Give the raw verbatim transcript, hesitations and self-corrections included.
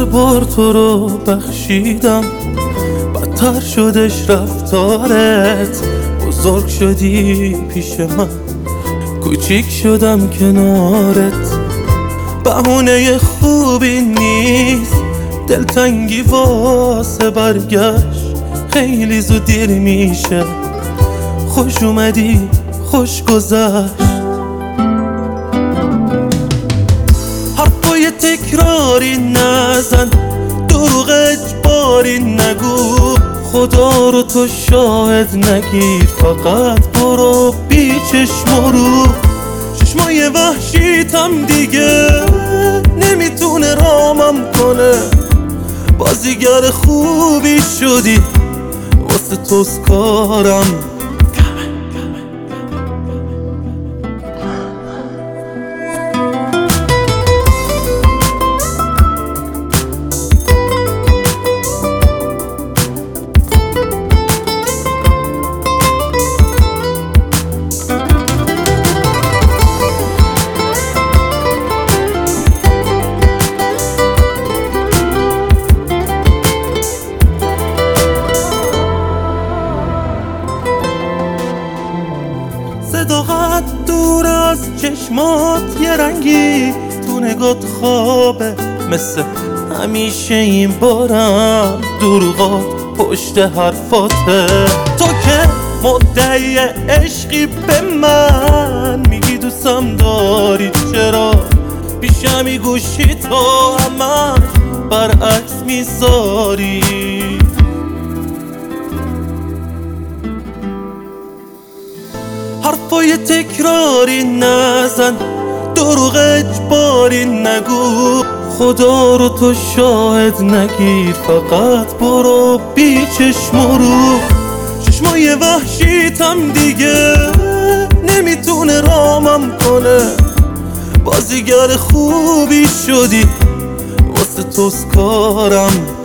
بار تو رو بخشیدم، بدتر شدش رفتارت. بزرگ شدی پیش من، کوچیک شدم کنارت. بهونه خوبی نیست، دلتنگی واسه برگشت خیلی زود دیر میشه. خوش اومدی خوش گذشت. حرفای تکراری نزن، دروغ اجباری نگو، خدا رو تو شاهد نگیر، فقط برو بی چشم و رو. چشمای وحشیتم دیگه نمیتونه رامم کنه، بازیگر خوبی شدی واسه توست کارم. صداقت دور از چشمات یه رنگی تو نگات خوابه، مثل همیشه این بارم دروغات پشت حرفاته. تو که مدعی عشقی به من میگی دوستم داری، چرا پیشمی گوشی تو همش برعکس میذاری؟ حرفای تکراری نزن، دروغ اجباری نگو، خدا رو تو شاهد نگیر، فقط برو بی چشم و رو. چشمای وحشیتم دیگه نمیتونه رامم کنه، بازیگر خوبی شدی واسه توست کارم.